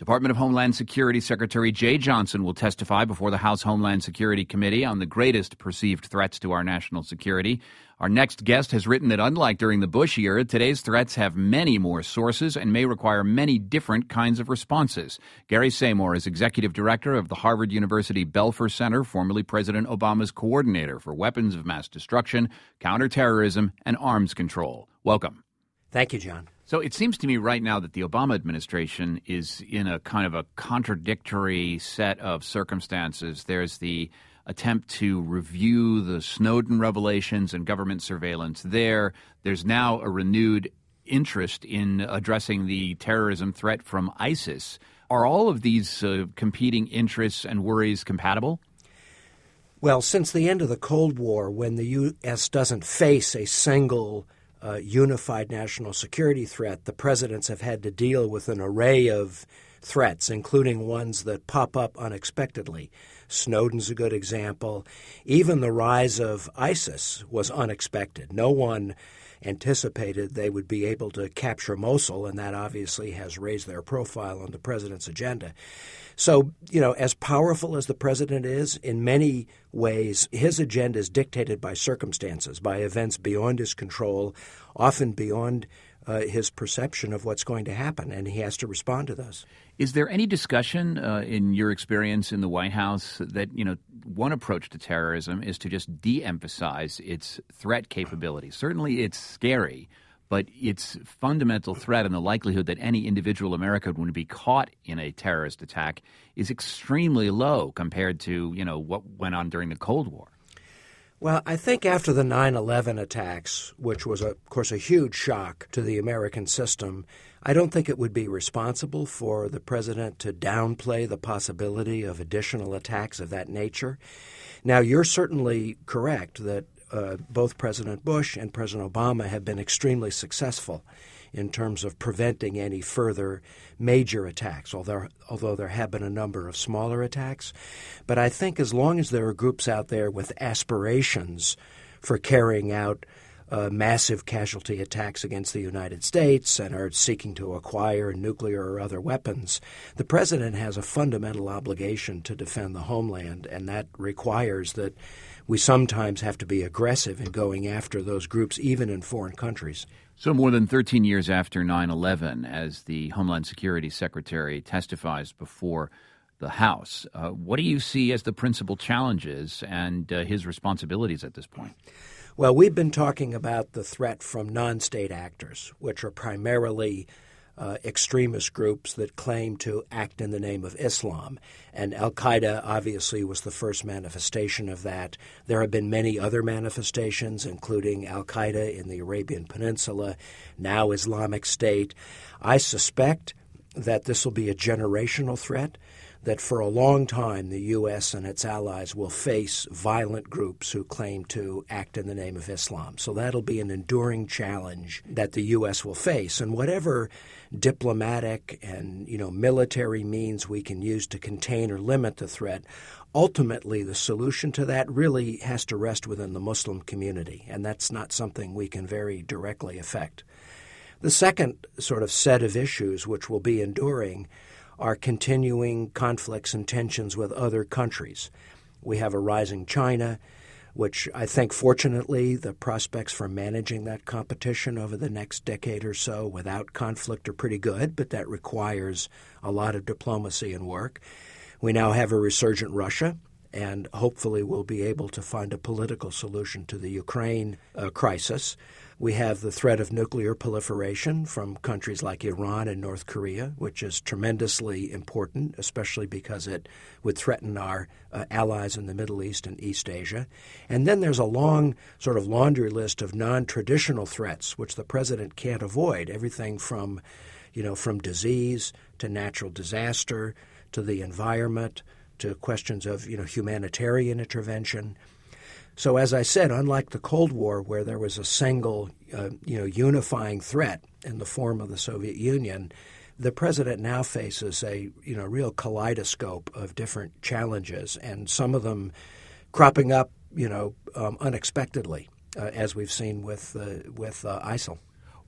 Department of Homeland Security Secretary Jeh Johnson will testify before the House Homeland Security Committee on the greatest perceived threats to our national security. Our next guest has written that unlike during the Bush era, today's threats have many more sources and may require many different kinds of responses. Gary Seymour is executive director of the Harvard University Belfer Center, formerly President Obama's coordinator for weapons of mass destruction, counterterrorism, and arms control. Welcome. Thank you, John. So it seems to me right now that the Obama administration is in a kind of a contradictory set of circumstances. There's the attempt to review the Snowden revelations and government surveillance there. There's now a renewed interest in addressing the terrorism threat from ISIS. Are all of these competing interests and worries compatible? Well, since the end of the Cold War, when the U.S. doesn't face a single unified national security threat, the presidents have had to deal with an array of threats, including ones that pop up unexpectedly. Snowden's a good example. Even the rise of ISIS was unexpected. No one anticipated they would be able to capture Mosul, and that obviously has raised their profile on the president's agenda. So, as powerful as the president is, in many ways, his agenda is dictated by circumstances, by events beyond his control, often beyond his perception of what's going to happen, and he has to respond to those. Is there any discussion in your experience in the White House that, one approach to terrorism is to just de-emphasize its threat capability? Certainly it's scary, but its fundamental threat and the likelihood that any individual American would be caught in a terrorist attack is extremely low compared to, what went on during the Cold War. Well, I think after the 9/11 attacks, which was, of course, a huge shock to the American system, I don't think it would be responsible for the president to downplay the possibility of additional attacks of that nature. Now, you're certainly correct that both President Bush and President Obama have been extremely successful in terms of preventing any further major attacks, although there have been a number of smaller attacks. But I think as long as there are groups out there with aspirations for carrying out massive casualty attacks against the United States and are seeking to acquire nuclear or other weapons, the president has a fundamental obligation to defend the homeland, and that requires that we sometimes have to be aggressive in going after those groups, even in foreign countries. So more than 13 years after 9/11, as the Homeland Security Secretary testifies before the House, what do you see as the principal challenges and his responsibilities at this point? Well, we've been talking about the threat from non-state actors, which are primarily extremist groups that claim to act in the name of Islam. And al-Qaeda obviously was the first manifestation of that. There have been many other manifestations, including al-Qaeda in the Arabian Peninsula, now Islamic State. I suspect that this will be a generational threat, that for a long time the U.S. and its allies will face violent groups who claim to act in the name of Islam. So that'll be an enduring challenge that the U.S. will face. And whatever diplomatic and, military means we can use to contain or limit the threat, ultimately the solution to that really has to rest within the Muslim community, and that's not something we can very directly affect. The second sort of set of issues which will be enduring are continuing conflicts and tensions with other countries. We have a rising China, which I think, fortunately, the prospects for managing that competition over the next decade or so without conflict are pretty good, but that requires a lot of diplomacy and work. We now have a resurgent Russia, and hopefully we'll be able to find a political solution to the Ukraine crisis. We have the threat of nuclear proliferation from countries like Iran and North Korea, which is tremendously important, especially because it would threaten our allies in the Middle East and East Asia. And then there's a long sort of laundry list of non-traditional threats, which the president can't avoid, everything from disease to natural disaster to the environment to questions of, humanitarian intervention. So as I said, unlike the Cold War, where there was a single, unifying threat in the form of the Soviet Union, the president now faces a, real kaleidoscope of different challenges, and some of them cropping up, unexpectedly, as we've seen with ISIL.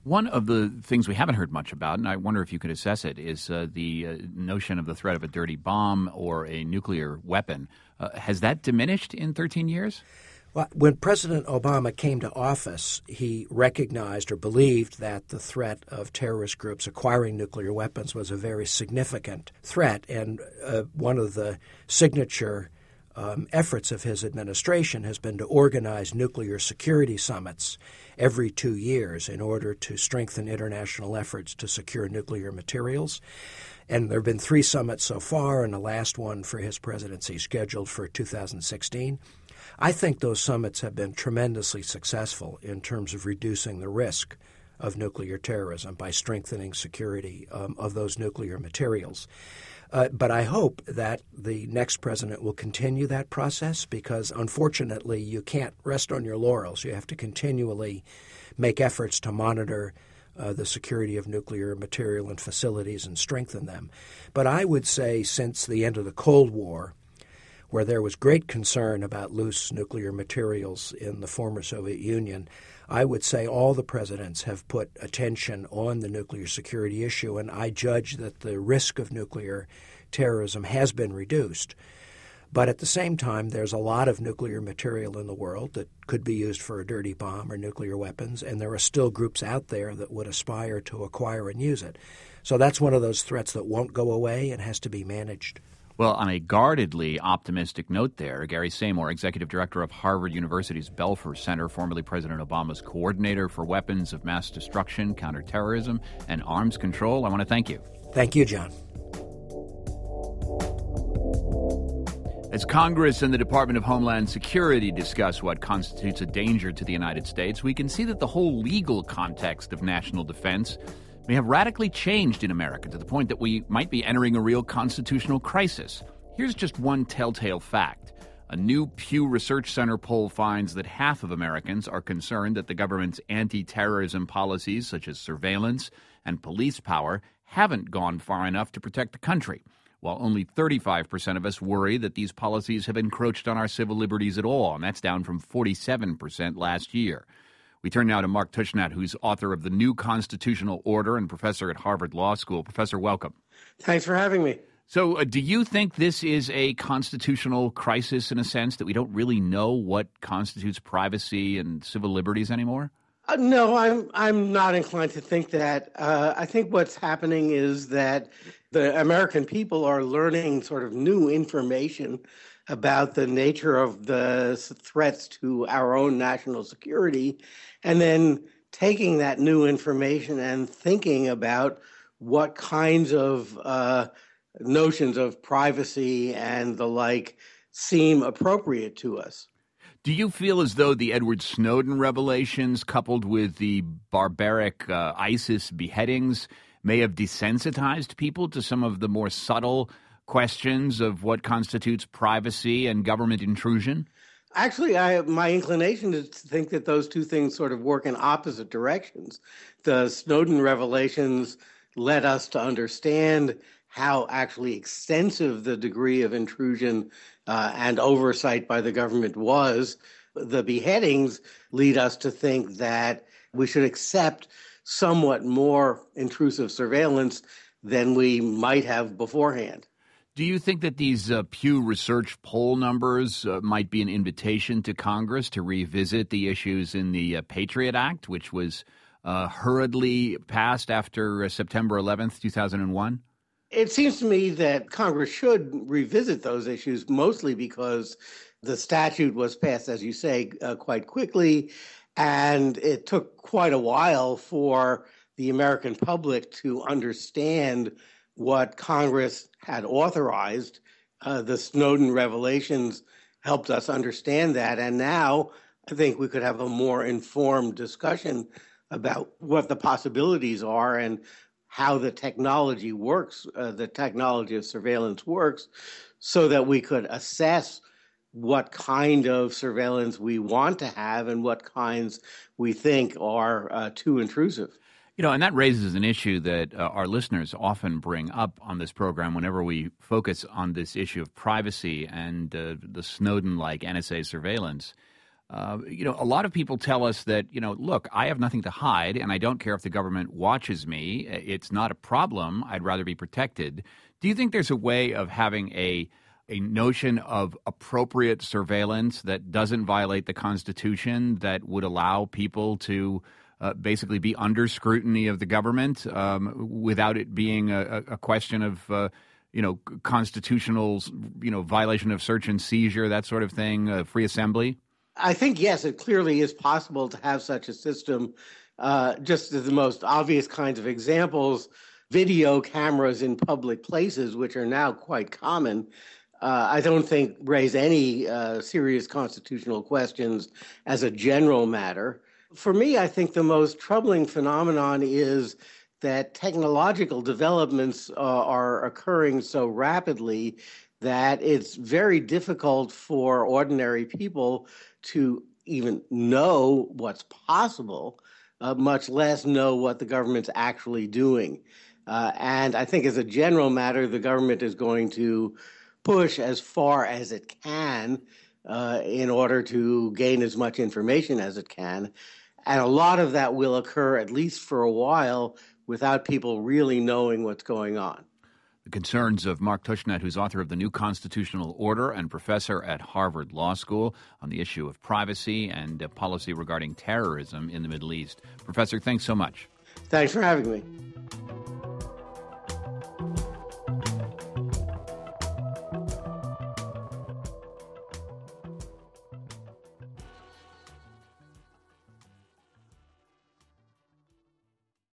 One of the things we haven't heard much about, and I wonder if you could assess it, is the notion of the threat of a dirty bomb or a nuclear weapon. Has that diminished in 13 years? Well, when President Obama came to office, he recognized or believed that the threat of terrorist groups acquiring nuclear weapons was a very significant threat. And one of the signature efforts of his administration has been to organize nuclear security summits every 2 years in order to strengthen international efforts to secure nuclear materials. And there have been 3 summits so far, and the last one for his presidency scheduled for 2016. I think those summits have been tremendously successful in terms of reducing the risk of nuclear terrorism by strengthening security of those nuclear materials. But I hope that the next president will continue that process because, unfortunately, you can't rest on your laurels. You have to continually make efforts to monitor the security of nuclear material and facilities and strengthen them. But I would say since the end of the Cold War, where there was great concern about loose nuclear materials in the former Soviet Union, I would say all the presidents have put attention on the nuclear security issue, and I judge that the risk of nuclear terrorism has been reduced. But at the same time, there's a lot of nuclear material in the world that could be used for a dirty bomb or nuclear weapons, and there are still groups out there that would aspire to acquire and use it. So that's one of those threats that won't go away and has to be managed. Well, on a guardedly optimistic note there, Gary Samore, Executive Director of Harvard University's Belfer Center, formerly President Obama's coordinator for weapons of mass destruction, counterterrorism, and arms control, I want to thank you. Thank you, John. As Congress and the Department of Homeland Security discuss what constitutes a danger to the United States, we can see that the whole legal context of national defense may have radically changed in America to the point that we might be entering a real constitutional crisis. Here's just one telltale fact. A new Pew Research Center poll finds that half of Americans are concerned that the government's anti-terrorism policies, such as surveillance and police power, haven't gone far enough to protect the country, while only 35% of us worry that these policies have encroached on our civil liberties at all, and that's down from 47% last year. We turn now to Mark Tushnet, who's author of The New Constitutional Order and professor at Harvard Law School. Professor, welcome. Thanks for having me. So do you think this is a constitutional crisis in a sense, that we don't really know what constitutes privacy and civil liberties anymore? No, I'm not inclined to think that. I think what's happening is that the American people are learning sort of new information about the nature of the threats to our own national security, and then taking that new information and thinking about what kinds of notions of privacy and the like seem appropriate to us. Do you feel as though the Edward Snowden revelations, coupled with the barbaric ISIS beheadings, may have desensitized people to some of the more subtle questions of what constitutes privacy and government intrusion? Actually, my inclination is to think that those two things sort of work in opposite directions. The Snowden revelations led us to understand how actually extensive the degree of intrusion and oversight by the government was. The beheadings lead us to think that we should accept somewhat more intrusive surveillance than we might have beforehand. Do you think that these Pew Research poll numbers might be an invitation to Congress to revisit the issues in the Patriot Act, which was hurriedly passed after September 11th, 2001? It seems to me that Congress should revisit those issues, mostly because the statute was passed, as you say, quite quickly, and it took quite a while for the American public to understand what Congress had authorized. The Snowden revelations helped us understand that. And now I think we could have a more informed discussion about what the possibilities are and how the technology works, the technology of surveillance works, so that we could assess what kind of surveillance we want to have and what kinds we think are too intrusive. You know, and that raises an issue that our listeners often bring up on this program whenever we focus on this issue of privacy and the Snowden-like NSA surveillance. A lot of people tell us that, look, I have nothing to hide and I don't care if the government watches me. It's not a problem. I'd rather be protected. Do you think there's a way of having a notion of appropriate surveillance that doesn't violate the Constitution, that would allow people to basically be under scrutiny of the government without it being a question of constitutional, violation of search and seizure, that sort of thing, free assembly? I think, yes, it clearly is possible to have such a system. Just as the most obvious kinds of examples, video cameras in public places, which are now quite common, I don't think raise any serious constitutional questions as a general matter. For me, I think the most troubling phenomenon is that technological developments are occurring so rapidly that it's very difficult for ordinary people to even know what's possible, much less know what the government's actually doing. And I think as a general matter, the government is going to push as far as it can in order to gain as much information as it can. And a lot of that will occur, at least for a while, without people really knowing what's going on. The concerns of Mark Tushnet, who's author of The New Constitutional Order and professor at Harvard Law School on the issue of privacy and policy regarding terrorism in the Middle East. Professor, thanks so much. Thanks for having me.